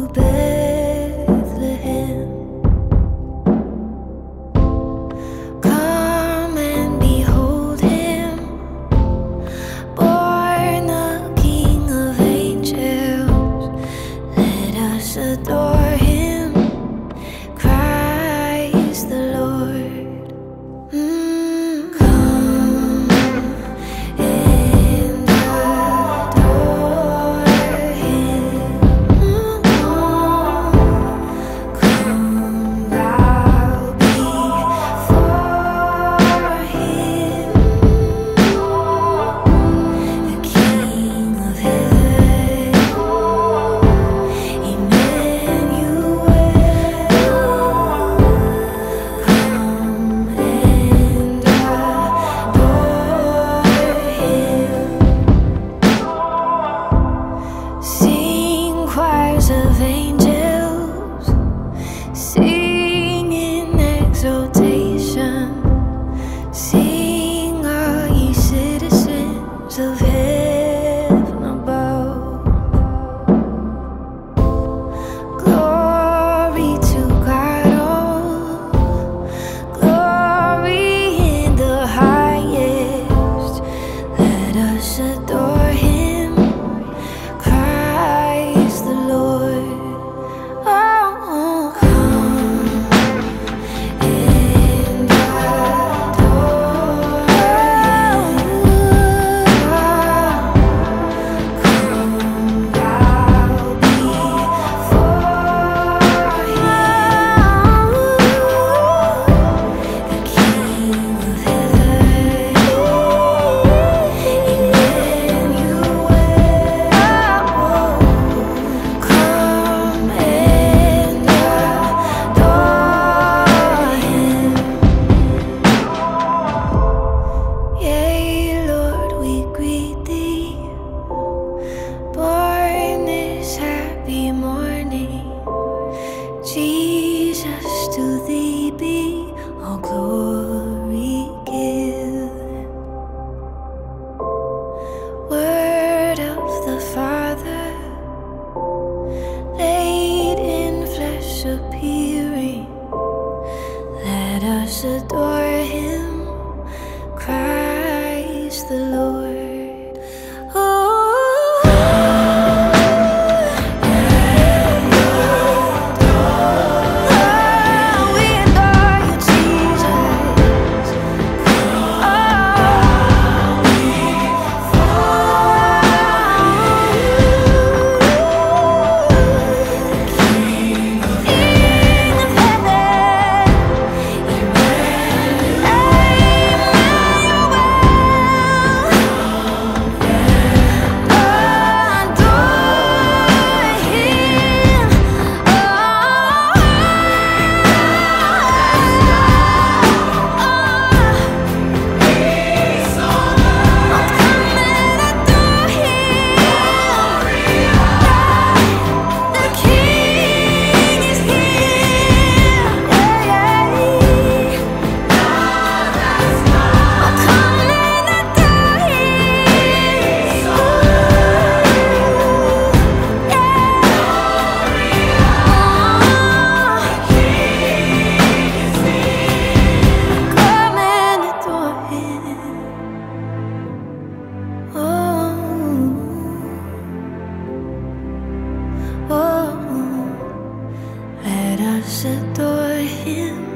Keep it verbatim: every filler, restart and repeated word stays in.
Bethlehem. Come and behold him, born the King of angels. Let us adore him, Christ the Lord. Mm, come and adore him. Mm, come bow before him, the King of heaven, Emmanuel. Come and adore him. Sing choirs of angels, sing in exaltation. Sing, all ye citizens of heaven above. Glory to God, all glory in the highest. Let us adore him, Christ the Lord. Oh, come and adore him. Come bow before him, the King of heaven, Emmanuel. Come and adore him. Yea, Lord, we greet thee, born this happy morning. Jesus, to thee be all glory given. Word of the Father, laid in flesh appearing. Let us adore him, Christ the Lord. Oh, we adore you, Jesus. Oh, King of heaven, Let us adore him.